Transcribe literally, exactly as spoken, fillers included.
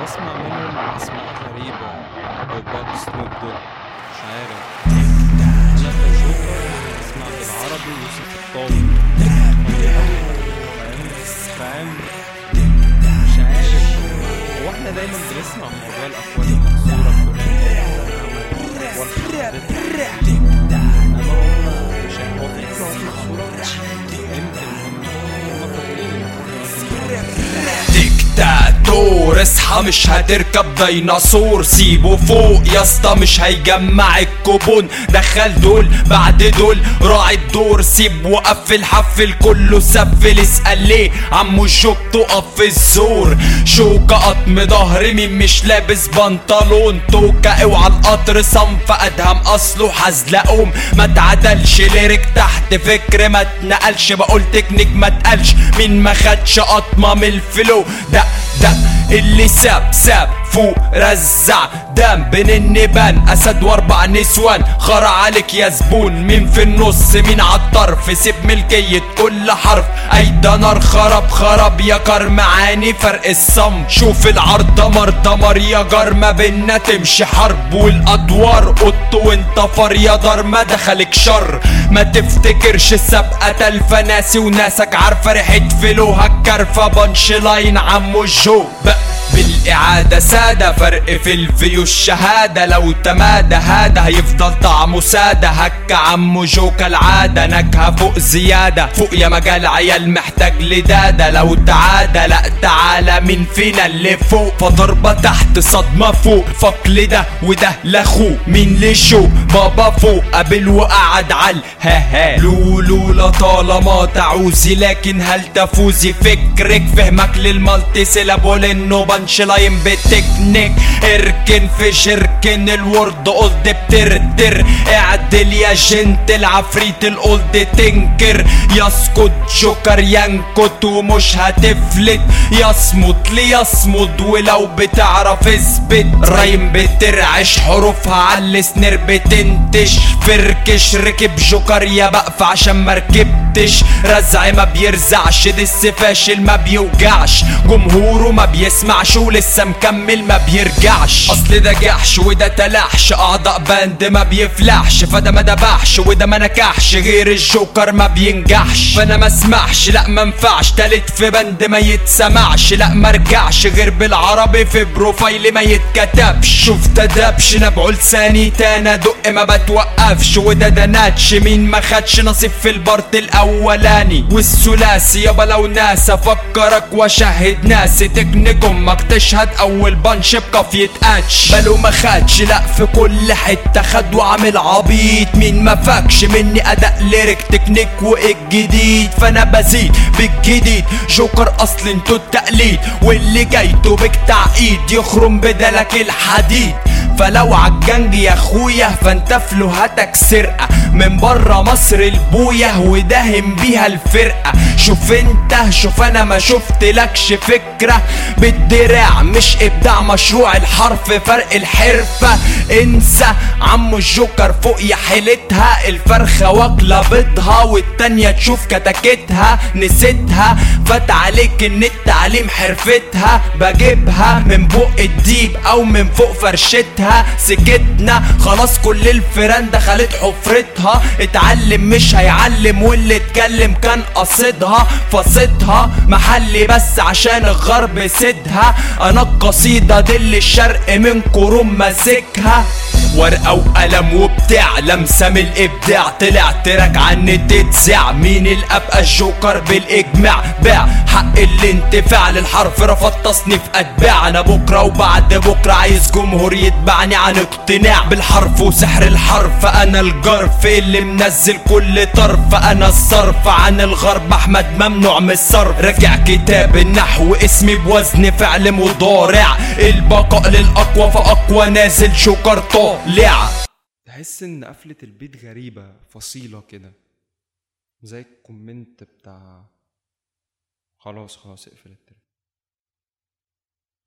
بسمع منهم اسماء غريبة، توباك، سنوب دوج، مش عارف. انا كجوكر اسمع بالعربي يوسف الطاوي، فاهم فاهم مش عارف. هو احنا دايما بنسمع موضوع الاكوان المكسورة فلان والحاجات دي، اما هم مش هو في اكوان مكسورة يمكن هم هم فاكرين. ديكتاتور اصحى مش هتركب ديناصور، سيبه فوق يا اسطى مش هيجمع الكوبون، دخل دول بعد دول راعي الدور، سيب وقفل حفل كله سفل، اسأل ليه عمو الجوب تقف في الزور، شوكة قطم ظهر مين مش لابس بنطلون، توكة اوعى القطر صنف ادهم اصله حزلقوم، ما تعدلش ليرك تحت فكر ما اتنقلش، بقول تكنيك ما تقلش مين ما خدش قطمة من الفلو، دق دق اللي ساب ساب فوق رزع دم بين النبان، اسد واربع نسوان خرع عليك يا زبون، مين في النص مين عالطرف، سيب ملكية كل حرف، اي ده نار خرب خرب يا كار معاني فرق الصم، شوف العرض دمر دمر يا جار ما بينا تمشي حرب، والادوار قط وانت فار يا دار ما دخلك شر، ما تفتكرش السابقة تلفة ناسي وناسك عارفة ريحة فلوها الكرفة بانش لاين عمو الجو بالإعادة سادة فرق في الفيو الشهادة، لو تمادى هذا هيفضل طعمه سادة، هك عمو جو كالعادة نكهة فوق زيادة، فوق يا مجال عيال محتاج لدادة، لو تعادى لا تعالى مين فينا اللي فوق، فضربة تحت صدمة فوق، فقل ده وده لاخوه مين لشو بابا فوق قابل وقعد عال ها ها لولو لطالما تعوزي لكن هل تفوزي، فكرك فهمك للمالتي سيلابول انه بانش لاين بالتكنيك، اركن في شركن الورد قلد بتردر، اعدل يا جنت العفريت القلد تنكر، يسكت جوكر ينكت ومش هتفلت، يصمت ليصمد ولو بتعرف اثبت، رايم بترعش حروفها على السنير بتنتش، فركش ركب جوكر يا بقف عشان مركبتش، رزع ما بيرزعش دس فاشل ما بيوجعش، جمهوره ما بيسمعش ولسه مكمل ما بيرجعش، اصل ده جحش وده تلحش اعضاء باند ما بيفلحش، فده ما دبحش وده ما نكحش، غير الجوكر ما بينجحش، فانا ما اسمعش لا ما انفعش، تالت في بند ما يتسمعش، لا ما ارجعش غير بالعربي في بروفايلي ما يتكتبش، شوف تدبش نبعه لساني تانا دق ما بتوقفش، وده ده ناتش مين ما خدش نصيب في البارت الاولاني والثلاثي، يابا لو ناس افكرك واشهد ناسي، تكنيك امك تشهد اول بانش بكف يتقاتش، بلو ما خدش لا في كل حته خد وعامل عبيط، مين ما فاكش مني اداء ليرك تكنيك وايه الجديد، فانا بزيد بالجديد جوكر اصل انتو التقليد، واللي جايته بك تعقيد يخرم بدلك الحديد، فلو عالجنج يا اخويا فانت فلوهاتك سرقة، من برا مصر البوية وداهم بيها الفرقة، شوف انت شوف انا ما شفتلكش فكرة بالدراع مش ابداع، مشروع الحرف فرق الحرفة، انسى عمو الجوكر فوق يا حيلتها، الفرخة واكلة بيضها والتانية تشوف كتاكتها نسيتها، فات عليك ان التعليم حرفتها، بجيبها من بق الديب او من فوق فرشتها، سكتنا خلاص كل الفيران دخلت حفرتها، اتعلم مش هيعلم واللي اتكلم كان قصدها، فصدها محلي بس عشان الغرب سدها، انا القصيدة دي اللي الشرق من كروم ماسكها، ورقة وقلم وبتاع لمسة من الابداع، طلع تراك عن تتزع، مين الابقى الجوكر بالاجماع، باع حق الانتفاع للحرف رفض تصنيف اتباع، انا بكرة وبعد بكرة عايز جمهور يتبعني عن اقتناع بالحرف وسحر الحرف، انا الجرف اللي منزل كل طرف، انا الصرف عن الغرب احمد ممنوع من الصرف، راجع كتاب النحو اسمي بوزن فعل مضارع، البقاء للاقوى فاقوى نازل جوكر طالع. تحس ان قفلة البيت غريبة فصيلة كده، زي الكومنت بتاع خلاص خلاص اقفلت.